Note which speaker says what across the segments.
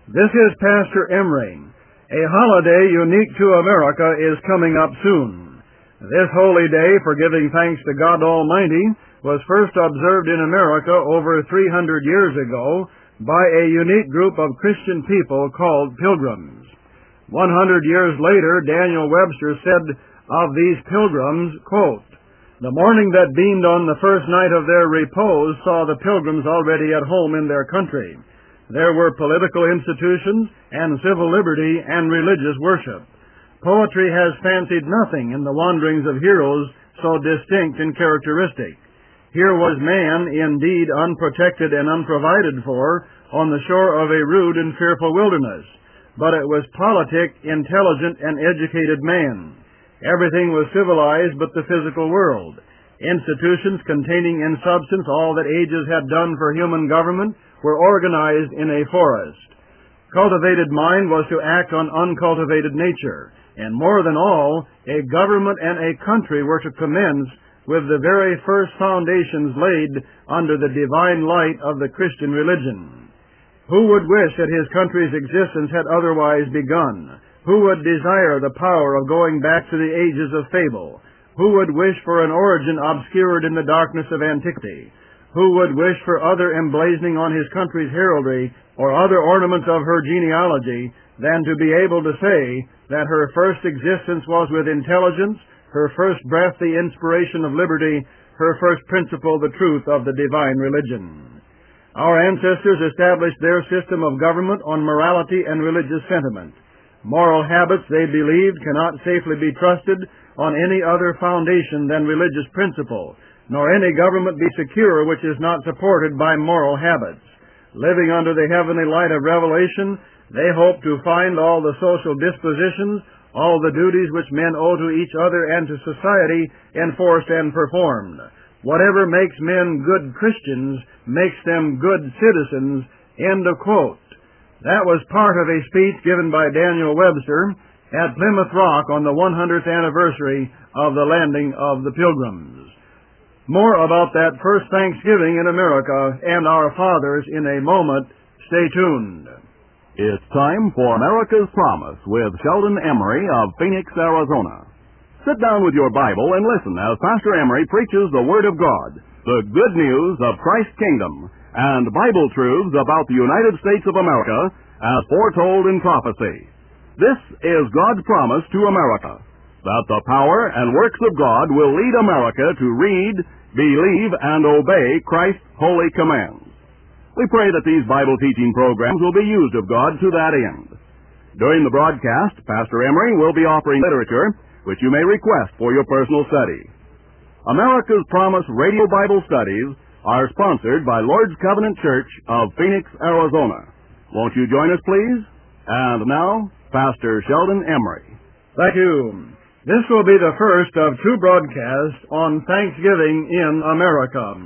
Speaker 1: This is Pastor Emery. A holiday unique to America is coming up soon. This holy day for giving thanks to God Almighty was first observed in America over 300 years ago by a unique group of Christian people called Pilgrims. 100 years later, Daniel Webster said of these Pilgrims, quote, "The morning that beamed on the first night of their repose saw the Pilgrims already at home in their country. There were political institutions and civil liberty and religious worship. Poetry has fancied nothing in the wanderings of heroes so distinct and characteristic. Here was man, indeed unprotected and unprovided for, on the shore of a rude and fearful wilderness. But it was politic, intelligent, and educated man. Everything was civilized but the physical world. Institutions containing in substance all that ages had done for human government were organized in a forest. Cultivated mind was to act on uncultivated nature, and more than all, a government and a country were to commence with the very first foundations laid under the divine light of the Christian religion. Who would wish that his country's existence had otherwise begun? Who would desire the power of going back to the ages of fable? Who would wish for an origin obscured in the darkness of antiquity? Who would wish for other emblazoning on his country's heraldry or other ornaments of her genealogy than to be able to say that her first existence was with intelligence, her first breath the inspiration of liberty, her first principle the truth of the divine religion? Our ancestors established their system of government on morality and religious sentiment. Moral habits, they believed, cannot safely be trusted on any other foundation than religious principle, nor any government be secure which is not supported by moral habits. Living under the heavenly light of revelation, they hope to find all the social dispositions, all the duties which men owe to each other and to society enforced and performed. Whatever makes men good Christians makes them good citizens." End of quote. That was part of a speech given by Daniel Webster at Plymouth Rock on the 100th anniversary of the landing of the Pilgrims. More about that first Thanksgiving in America and our fathers in a moment. Stay tuned.
Speaker 2: It's time for America's Promise with Sheldon Emery of Phoenix, Arizona. Sit down with your Bible and listen as Pastor Emery preaches the Word of God, the good news of Christ's kingdom, and Bible truths about the United States of America as foretold in prophecy. This is God's promise to America, that the power and works of God will lead America to read, believe, and obey Christ's holy commands. We pray that these Bible teaching programs will be used of God to that end. During the broadcast, Pastor Emery will be offering literature which you may request for your personal study. America's Promise Radio Bible Studies are sponsored by Lord's Covenant Church of Phoenix, Arizona. Won't you join us, please? And now, Pastor Sheldon Emery.
Speaker 1: Thank you. This will be the first of two broadcasts on Thanksgiving in America.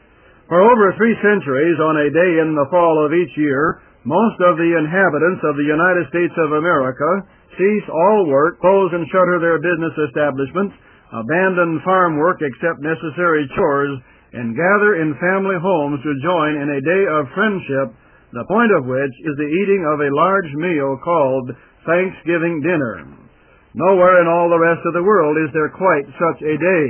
Speaker 1: For over 3 centuries, on a day in the fall of each year, most of the inhabitants of the United States of America cease all work, close and shutter their business establishments, abandon farm work except necessary chores, and gather in family homes to join in a day of friendship, the point of which is the eating of a large meal called Thanksgiving dinner. Nowhere in all the rest of the world is there quite such a day.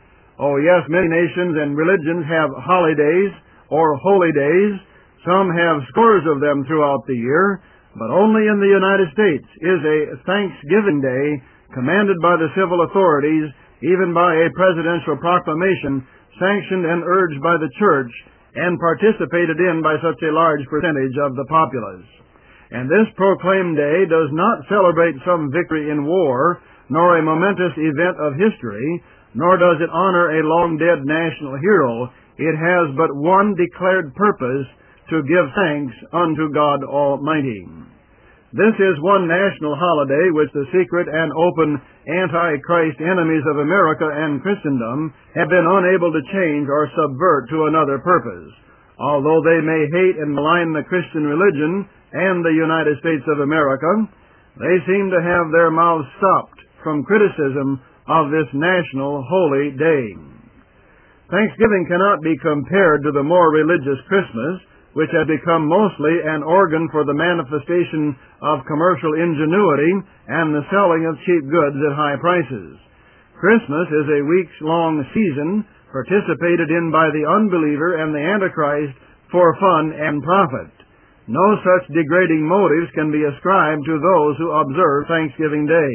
Speaker 1: Oh yes, many nations and religions have holidays or holy days. Some have scores of them throughout the year, but only in the United States is a Thanksgiving Day commanded by the civil authorities, even by a presidential proclamation sanctioned and urged by the church and participated in by such a large percentage of the populace. And this proclaimed day does not celebrate some victory in war, nor a momentous event of history, nor does it honor a long-dead national hero. It has but one declared purpose: to give thanks unto God Almighty. This is one national holiday which the secret and open anti-Christ enemies of America and Christendom have been unable to change or subvert to another purpose. Although they may hate and malign the Christian religion and the United States of America, they seem to have their mouths stopped from criticism of this national holy day. Thanksgiving cannot be compared to the more religious Christmas, which has become mostly an organ for the manifestation of commercial ingenuity and the selling of cheap goods at high prices. Christmas is a weeks-long season participated in by the unbeliever and the Antichrist for fun and profit. No such degrading motives can be ascribed to those who observe Thanksgiving Day.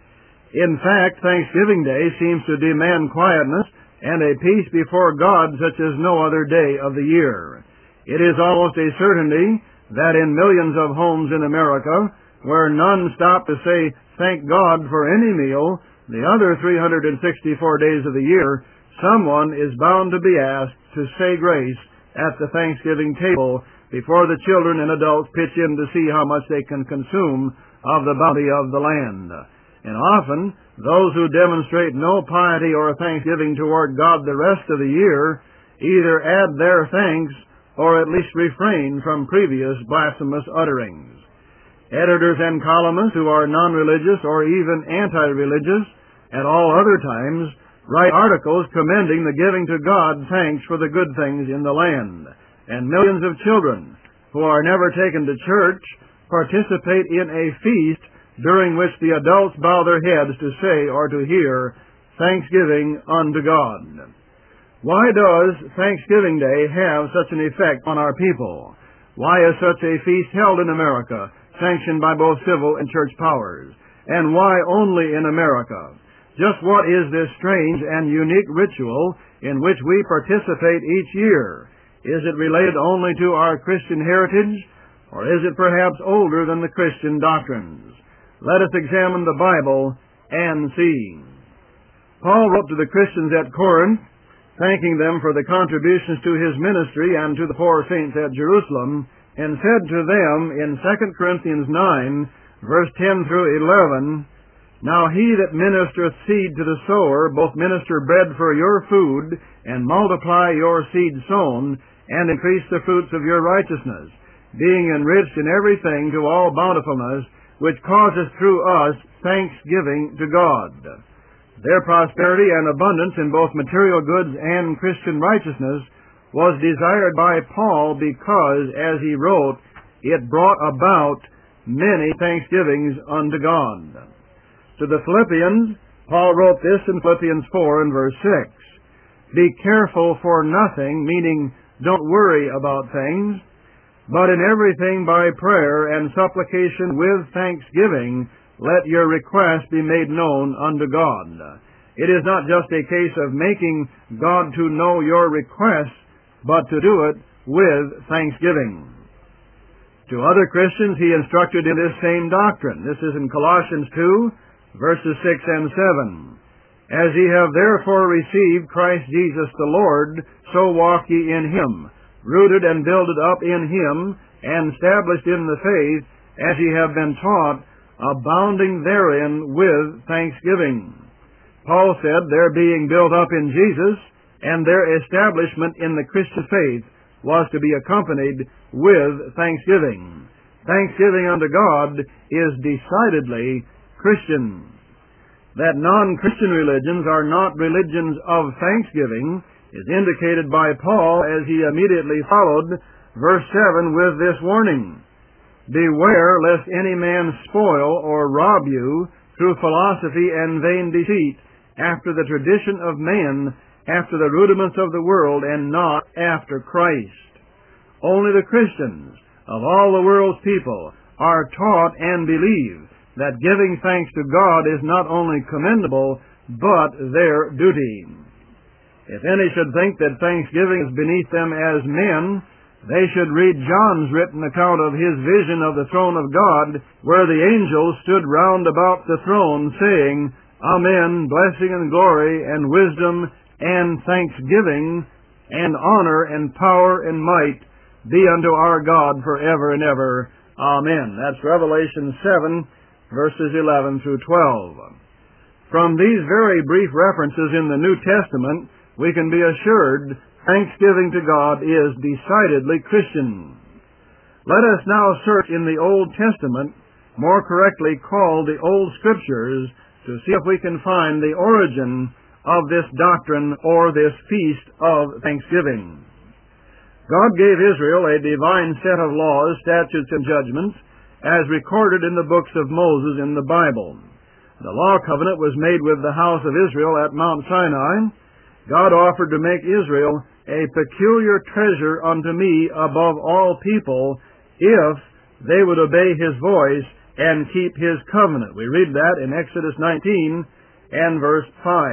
Speaker 1: In fact, Thanksgiving Day seems to demand quietness and a peace before God such as no other day of the year. It is almost a certainty that in millions of homes in America, where none stop to say thank God for any meal, the other 364 days of the year, someone is bound to be asked to say grace at the Thanksgiving table before the children and adults pitch in to see how much they can consume of the bounty of the land. And often, those who demonstrate no piety or thanksgiving toward God the rest of the year either add their thanks or at least refrain from previous blasphemous utterings. Editors and columnists who are non-religious or even anti-religious at all other times write articles commending the giving to God thanks for the good things in the land. And millions of children who are never taken to church participate in a feast during which the adults bow their heads to say or to hear thanksgiving unto God. Why does Thanksgiving Day have such an effect on our people? Why is such a feast held in America, sanctioned by both civil and church powers? And why only in America? Just what is this strange and unique ritual in which we participate each year? Is it related only to our Christian heritage, or is it perhaps older than the Christian doctrines? Let us examine the Bible and see. Paul wrote to the Christians at Corinth, thanking them for the contributions to his ministry and to the poor saints at Jerusalem, and said to them in 2 Corinthians 9, verse 10 through 11, Now he that ministereth seed to the sower both minister bread for your food, and multiply your seed sown, and increase the fruits of your righteousness, being enriched in everything to all bountifulness, which causeth through us thanksgiving to God. Their prosperity and abundance in both material goods and Christian righteousness was desired by Paul because, as he wrote, it brought about many thanksgivings unto God. To the Philippians, Paul wrote this in Philippians 4 and verse 6. Be careful for nothing, meaning don't worry about things, but in everything by prayer and supplication with thanksgiving, let your request be made known unto God. It is not just a case of making God to know your requests, but to do it with thanksgiving. To other Christians he instructed in this same doctrine. This is in Colossians 2, verses 6 and 7. As ye have therefore received Christ Jesus the Lord, so walk ye in him, rooted and builded up in him, and established in the faith, as ye have been taught, abounding therein with thanksgiving. Paul said their being built up in Jesus and their establishment in the Christian faith was to be accompanied with thanksgiving. Thanksgiving unto God is decidedly Christian. That non-Christian religions are not religions of thanksgiving is indicated by Paul as he immediately followed verse 7 with this warning. Beware lest any man spoil or rob you through philosophy and vain deceit, after the tradition of men, after the rudiments of the world, and not after Christ. Only the Christians of all the world's people are taught and believe that giving thanks to God is not only commendable, but their duty. If any should think that thanksgiving is beneath them as men, they should read John's written account of his vision of the throne of God, where the angels stood round about the throne, saying, Amen, blessing and glory and wisdom and thanksgiving and honor and power and might be unto our God forever and ever. Amen. That's Revelation 7, verses 11 through 12. From these very brief references in the New Testament, we can be assured thanksgiving to God is decidedly Christian. Let us now search in the Old Testament, more correctly called the Old Scriptures, to see if we can find the origin of this doctrine or this feast of thanksgiving. God gave Israel a divine set of laws, statutes, and judgments, as recorded in the books of Moses in the Bible. The law covenant was made with the house of Israel at Mount Sinai. God offered to make Israel a peculiar treasure unto me above all people if they would obey His voice and keep His covenant. We read that in Exodus 19 and verse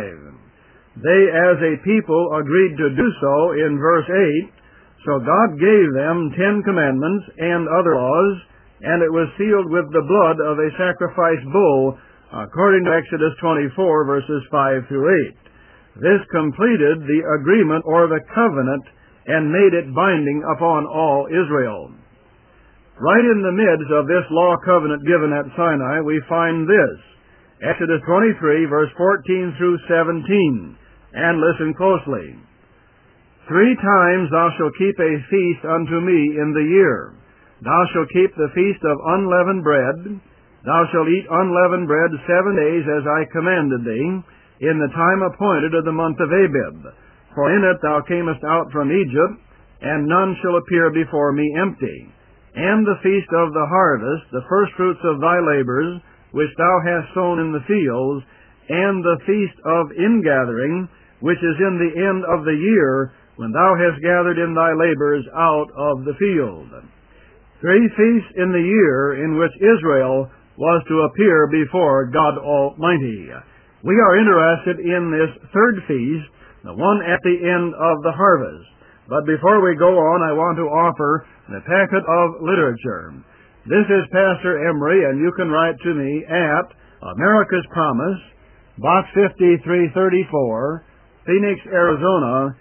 Speaker 1: 5. They as a people agreed to do so in verse 8, so God gave them 10 commandments and other laws, and it was sealed with the blood of a sacrificed bull, according to Exodus 24, verses 5 through 8. This completed the agreement or the covenant and made it binding upon all Israel. Right in the midst of this law covenant given at Sinai, we find this, Exodus 23, verse 14 through 17, and listen closely. 3 times thou shalt keep a feast unto me in the year. Thou shalt keep the feast of unleavened bread. Thou shalt eat unleavened bread 7 days as I commanded thee, in the time appointed of the month of Abib. For in it thou camest out from Egypt, and none shall appear before me empty. And the feast of the harvest, the firstfruits of thy labors, which thou hast sown in the fields, and the feast of ingathering, which is in the end of the year, when thou hast gathered in thy labors out of the field. 3 feasts in the year in which Israel was to appear before God Almighty. We are interested in this third feast, the one at the end of the harvest. But before we go on, I want to offer the packet of literature. This is Pastor Emery, and you can write to me at America's Promise, Box 5334, Phoenix, Arizona,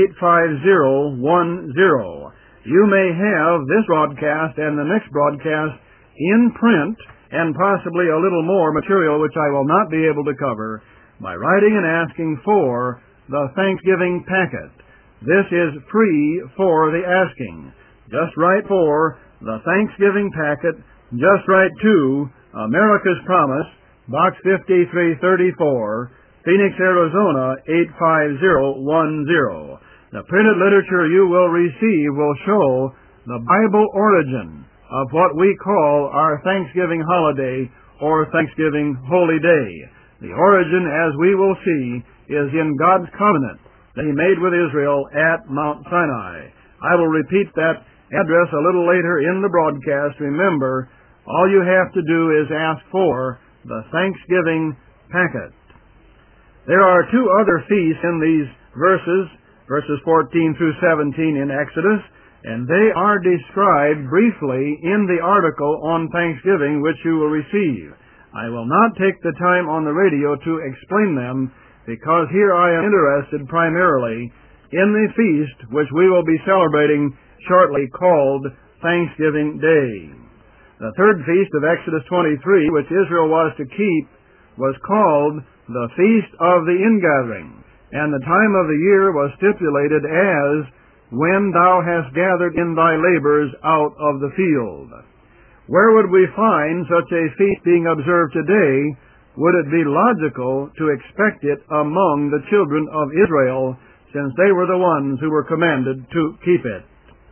Speaker 1: 85010. You may have this broadcast and the next broadcast in print and possibly a little more material which I will not be able to cover by writing and asking for the Thanksgiving packet. This is free for the asking. Just write for the Thanksgiving packet. Just write to America's Promise, Box 5334, Phoenix, Arizona, 85010. The printed literature you will receive will show the Bible origin of what we call our Thanksgiving holiday or Thanksgiving Holy Day. The origin, as we will see, is in God's covenant that He made with Israel at Mount Sinai. I will repeat that address a little later in the broadcast. Remember, all you have to do is ask for the Thanksgiving packet. There are 2 other feasts in these verses 14 through 17 in Exodus, and they are described briefly in the article on Thanksgiving which you will receive. I will not take the time on the radio to explain them, because here I am interested primarily in the feast which we will be celebrating shortly, called Thanksgiving Day. The third feast of Exodus 23, which Israel was to keep, was called the Feast of the Ingathering, and the time of the year was stipulated as when thou hast gathered in thy labors out of the field. Where would we find such a feast being observed today? Would it be logical to expect it among the children of Israel, since they were the ones who were commanded to keep it?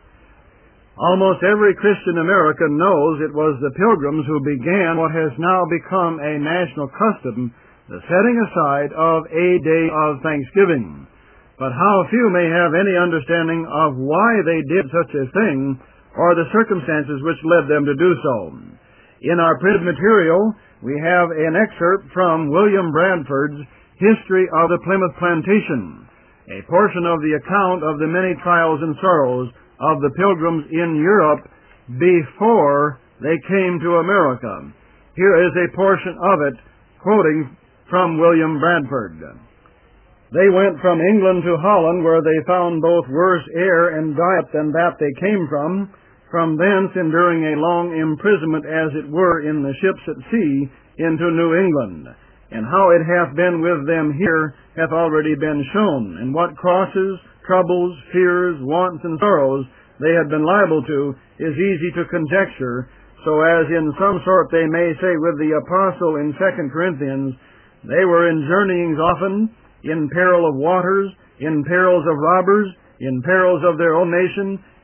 Speaker 1: Almost every Christian American knows it was the Pilgrims who began what has now become a national custom, the setting aside of a day of Thanksgiving. But how few may have any understanding of why they did such a thing, or the circumstances which led them to do so. In our printed material, we have an excerpt from William Bradford's History of the Plymouth Plantation, a portion of the account of the many trials and sorrows of the Pilgrims in Europe before they came to America. Here is a portion of it, quoting from William Bradford. They went from England to Holland, where they found both worse air and diet than that they came from. From thence, enduring a long imprisonment, as it were, in the ships at sea, into New England. And how it hath been with them here hath already been shown, and what crosses, troubles, fears, wants, and sorrows they had been liable to is easy to conjecture, so as in some sort they may say with the apostle in 2 Corinthians, they were in journeyings often, in peril of waters, in perils of robbers, in perils of their own nation,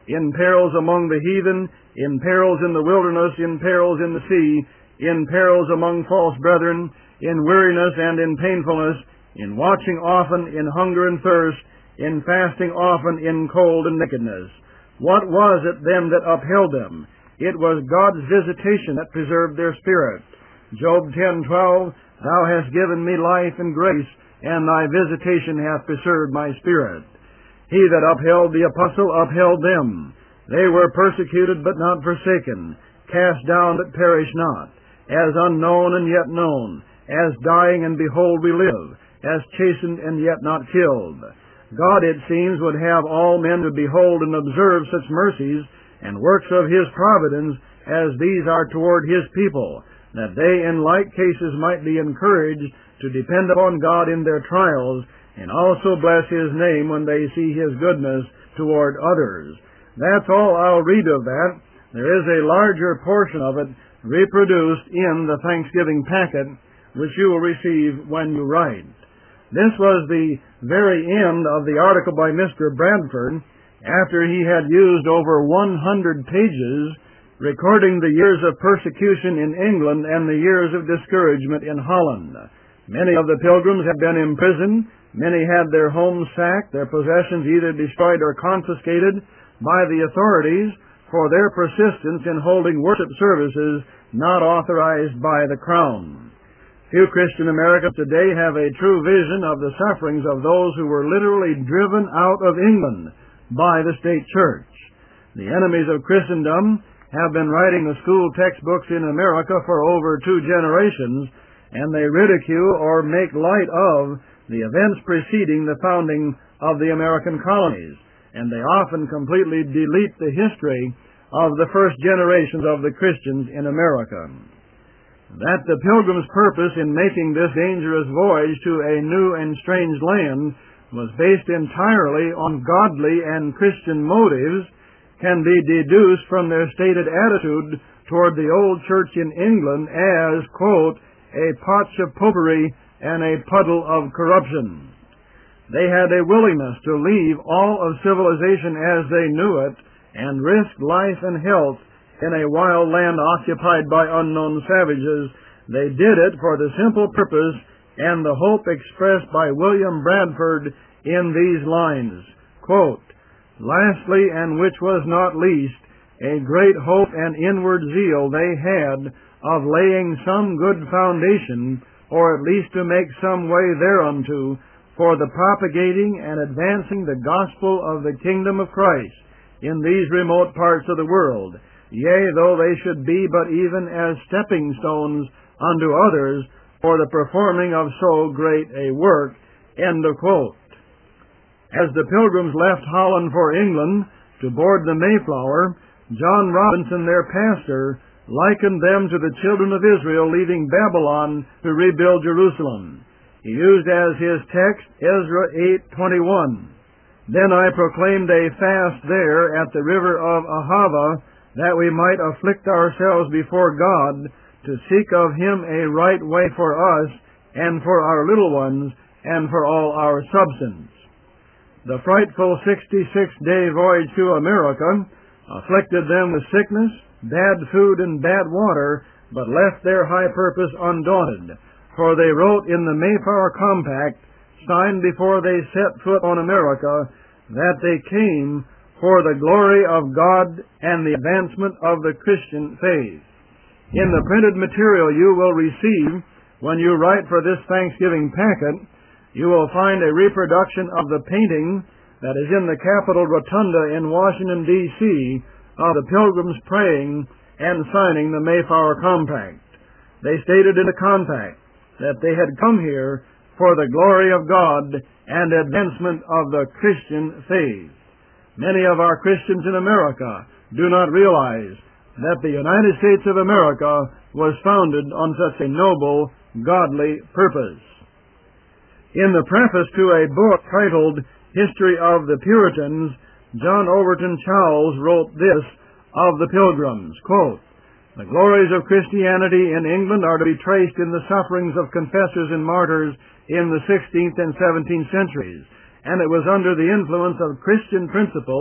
Speaker 1: in perils among the heathen, in perils in the wilderness, in perils in the sea, in perils among false brethren, in weariness and in painfulness, in watching often, in hunger and thirst, in fasting often, in cold and nakedness. What was it then that upheld them? It was God's visitation that preserved their spirit. Job 10:12, Thou hast given me life and grace, and thy visitation hath preserved my spirit. He that upheld the apostle upheld them. They were persecuted but not forsaken, cast down but perish not, as unknown and yet known, as dying and behold we live, as chastened and yet not killed. God, it seems, would have all men to behold and observe such mercies and works of His providence as these are toward His people, that they in like cases might be encouraged to depend upon God in their trials, and also bless His name when they see His goodness toward others. That's all I'll read of that. There is a larger portion of it reproduced in the Thanksgiving packet, which you will receive when you write. This was the very end of the article by Mr. Bradford, after he had used over 100 pages recording the years of persecution in England and the years of discouragement in Holland. Many of the pilgrims had been imprisoned, many had their homes sacked, their possessions either destroyed or confiscated by the authorities for their persistence in holding worship services not authorized by the Crown. Few Christian Americans today have a true vision of the sufferings of those who were literally driven out of England by the state church. The enemies of Christendom have been writing the school textbooks in America for over 2 generations, and they ridicule or make light of the events preceding the founding of the American colonies, and they often completely delete the history of the first generations of the Christians in America. That the Pilgrim's purpose in making this dangerous voyage to a new and strange land was based entirely on godly and Christian motives can be deduced from their stated attitude toward the old church in England as, quote, a potch of popery and a puddle of corruption. They had a willingness to leave all of civilization as they knew it and risk life and health in a wild land occupied by unknown savages. They did it for the simple purpose and the hope expressed by William Bradford in these lines, quote, lastly, and which was not least, a great hope and inward zeal they had of laying some good foundation, or at least to make some way thereunto, for the propagating and advancing the gospel of the kingdom of Christ in these remote parts of the world, yea, though they should be but even as stepping stones unto others for the performing of so great a work. End of quote. As the Pilgrims left Holland for England to board the Mayflower, John Robinson, their pastor, likened them to the children of Israel leaving Babylon to rebuild Jerusalem. He used as his text Ezra 8:21. Then I proclaimed a fast there at the river of Ahava, that we might afflict ourselves before God, to seek of Him a right way for us, and for our little ones, and for all our substance. The frightful 66-day voyage to America afflicted them with sickness, bad food, and bad water, but left their high purpose undaunted, for they wrote in the Mayflower Compact, signed before they set foot on America, that they came for the glory of God and the advancement of the Christian faith. In the printed material you will receive when you write for this Thanksgiving packet, you will find a reproduction of the painting that is in the Capitol Rotunda in Washington, D.C., of the Pilgrims praying and signing the Mayflower Compact. They stated in the compact that they had come here for the glory of God and advancement of the Christian faith. Many of our Christians in America do not realize that the United States of America was founded on such a noble, godly purpose. In the preface to a book titled History of the Puritans, John Overton Chowles wrote this of the Pilgrims, quote, the glories of Christianity in England are to be traced in the sufferings of confessors and martyrs in the 16th and 17th centuries, and it was under the influence of Christian principles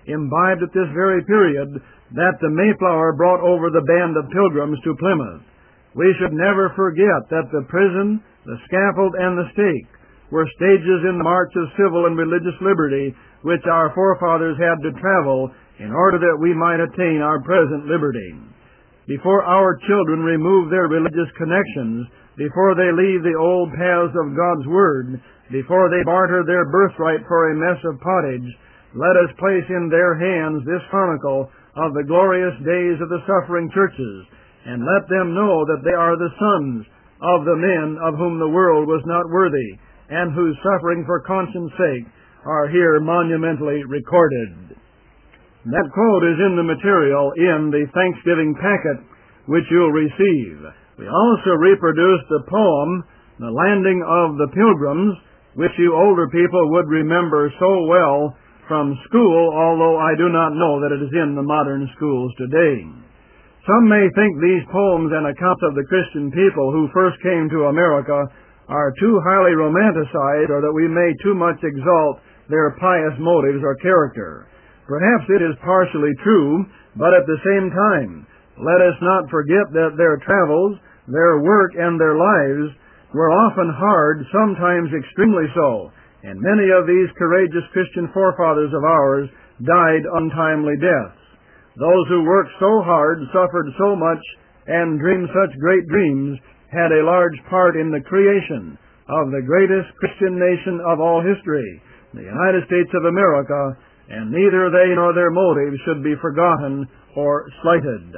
Speaker 1: imbibed at this very period that the Mayflower brought over the band of pilgrims to Plymouth. We should never forget that the prison, the scaffold, and the stake were stages in the march of civil and religious liberty which our forefathers had to travel in order that we might attain our present liberty. Before our children remove their religious connections, before they leave the old paths of God's Word, before they barter their birthright for a mess of pottage, let us place in their hands this chronicle of the glorious days of the suffering churches, and let them know that they are the sons of the men of whom the world was not worthy, and whose suffering for conscience' sake are here monumentally recorded. That quote is in the material in the Thanksgiving packet which you'll receive. We also reproduced the poem, The Landing of the Pilgrims, which you older people would remember so well from school, although I do not know that it is in the modern schools today. Some may think these poems and accounts of the Christian people who first came to America are too highly romanticized, or that we may too much exalt their pious motives or character. Perhaps it is partially true, but at the same time, let us not forget that their travels, their work, and their lives were often hard, sometimes extremely so, and many of these courageous Christian forefathers of ours died untimely deaths. Those who worked so hard, suffered so much, and dreamed such great dreams had a large part in the creation of the greatest Christian nation of all history, the United States of America, and neither they nor their motives should be forgotten or slighted.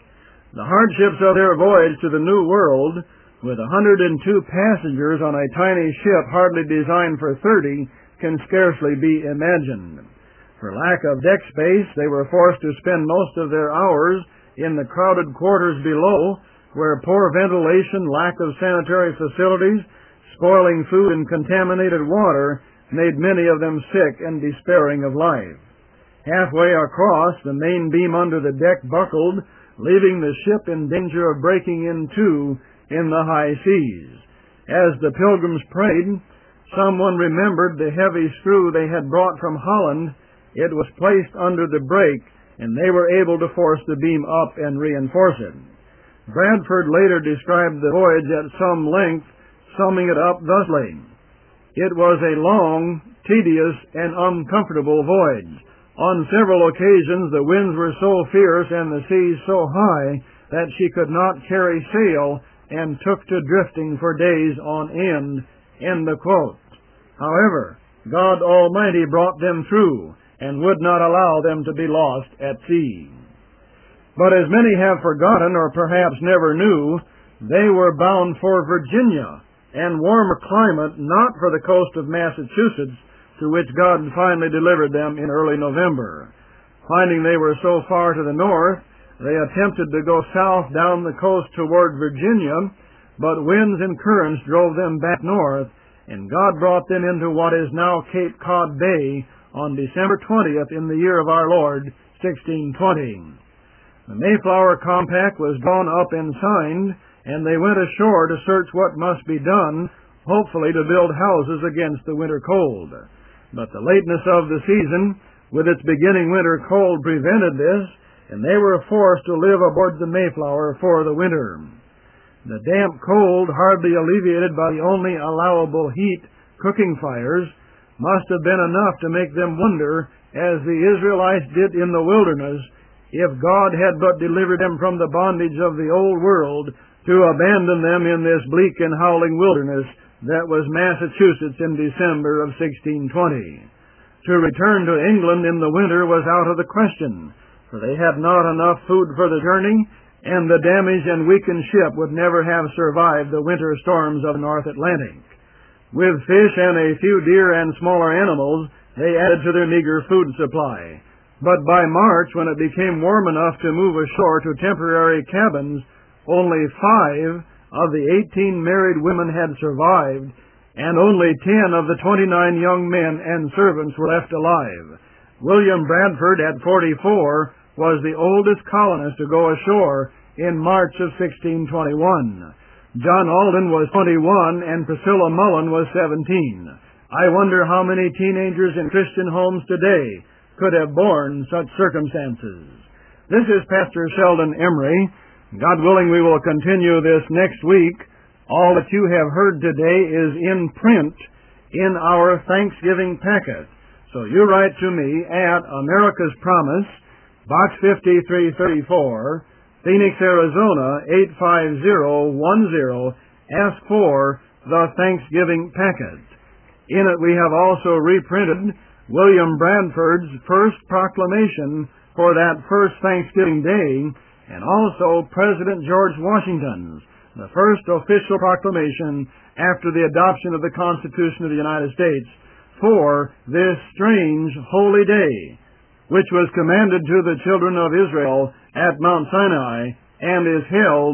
Speaker 1: The hardships of their voyage to the New World, with 102 passengers on a tiny ship hardly designed for 30, can scarcely be imagined. For lack of deck space, they were forced to spend most of their hours in the crowded quarters below, where poor ventilation, lack of sanitary facilities, spoiling food, and contaminated water made many of them sick and despairing of life. Halfway across, the main beam under the deck buckled, leaving the ship in danger of breaking in two in the high seas. As the pilgrims prayed, someone remembered the heavy screw they had brought from Holland. It was placed under the break, and they were able to force the beam up and reinforce it. Bradford later described the voyage at some length, summing it up thusly: "It was a long, tedious, and uncomfortable voyage. On several occasions the winds were so fierce and the seas so high that she could not carry sail, and took to drifting for days on end." End of quote. However, God Almighty brought them through, and would not allow them to be lost at sea. But as many have forgotten, or perhaps never knew, they were bound for Virginia, and warmer climate, not for the coast of Massachusetts, to which God finally delivered them in early November. Finding they were so far to the north, they attempted to go south down the coast toward Virginia, but winds and currents drove them back north, and God brought them into what is now Cape Cod Bay on December 20th in the year of our Lord, 1620. The Mayflower Compact was drawn up and signed, and they went ashore to search what must be done, hopefully to build houses against the winter cold. But the lateness of the season, with its beginning winter cold, prevented this, and they were forced to live aboard the Mayflower for the winter. The damp cold, hardly alleviated by the only allowable heat, cooking fires, must have been enough to make them wonder, as the Israelites did in the wilderness, if God had but delivered them from the bondage of the old world, to abandon them in this bleak and howling wilderness that was Massachusetts in December of 1620. To return to England in the winter was out of the question, for they had not enough food for the journey, and the damaged and weakened ship would never have survived the winter storms of the North Atlantic. With fish and a few deer and smaller animals, they added to their meager food supply. But by March, when it became warm enough to move ashore to temporary cabins, only 5 of the 18 married women had survived, and only 10 of the 29 young men and servants were left alive. William Bradford, at 44, was the oldest colonist to go ashore in March of 1621. John Alden was 21, and Priscilla Mullen was 17. I wonder how many teenagers in Christian homes today could have borne such circumstances. This is Pastor Sheldon Emery. God willing, we will continue this next week. All that you have heard today is in print in our Thanksgiving packet. So you write to me at America's Promise, Box 5334, Phoenix, Arizona, 85010. Ask for the Thanksgiving packet. In it we have also reprinted William Bradford's first proclamation for that first Thanksgiving Day, and also President George Washington's, the first official proclamation after the adoption of the Constitution of the United States for this strange holy day, which was commanded to the children of Israel at Mount Sinai and is held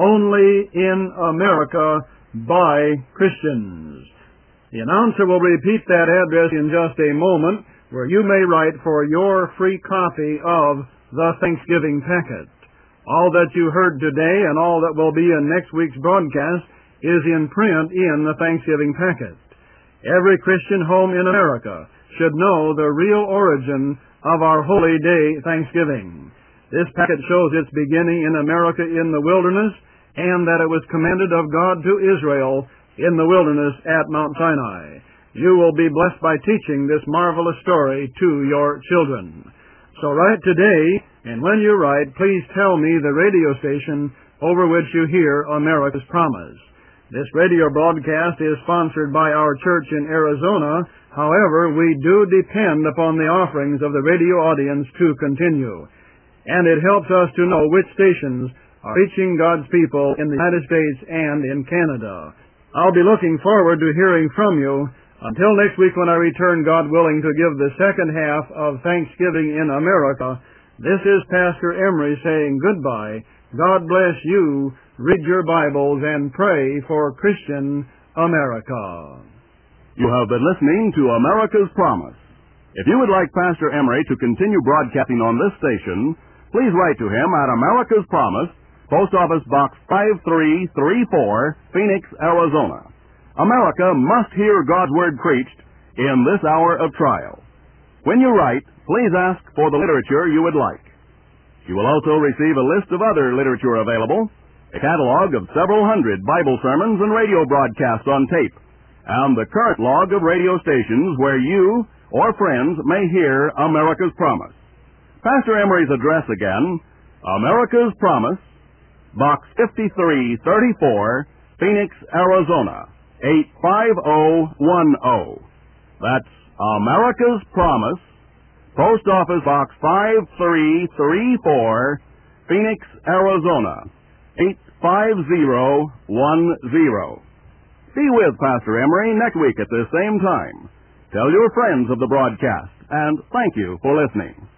Speaker 1: only in America by Christians. The announcer will repeat that address in just a moment, where you may write for your free copy of the Thanksgiving packet. All that you heard today and all that will be in next week's broadcast is in print in the Thanksgiving packet. Every Christian home in America should know the real origin of our holy day, Thanksgiving. This packet shows its beginning in America in the wilderness, and that it was commanded of God to Israel in the wilderness at Mount Sinai. You will be blessed by teaching this marvelous story to your children. So write today, and when you write, please tell me the radio station over which you hear America's Promise. This radio broadcast is sponsored by our church in Arizona. However, we do depend upon the offerings of the radio audience to continue. And it helps us to know which stations are reaching God's people in the United States and in Canada. I'll be looking forward to hearing from you. Until next week when I return, God willing, to give the second half of Thanksgiving in America, this is Pastor Emery saying goodbye. God bless you. Read your Bibles and pray for Christian America.
Speaker 2: You have been listening to America's Promise. If you would like Pastor Emery to continue broadcasting on this station, please write to him at America's Promise, Post Office Box 5334, Phoenix, Arizona. America must hear God's Word preached in this hour of trial. When you write, please ask for the literature you would like. You will also receive a list of other literature available, a catalog of several hundred Bible sermons and radio broadcasts on tape, and the current log of radio stations where you or friends may hear America's Promise. Pastor Emery's address again, America's Promise, Box 5334, Phoenix, Arizona, 85010. That's America's Promise, Post Office Box 5334, Phoenix, Arizona, 85010. Be with Pastor Emery next week at this same time. Tell your friends of the broadcast, and thank you for listening.